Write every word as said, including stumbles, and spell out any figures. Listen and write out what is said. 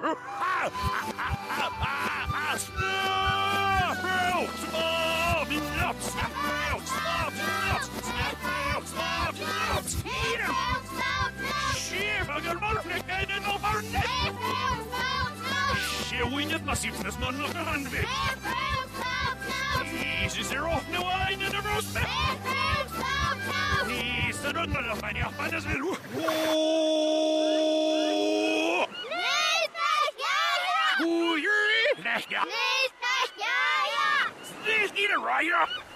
Winnet massivt med små handvek. Is er åpne wine in the roast. Is er under the fine up and as well. Who you're? Let's go. Let's go. Let's get it right up.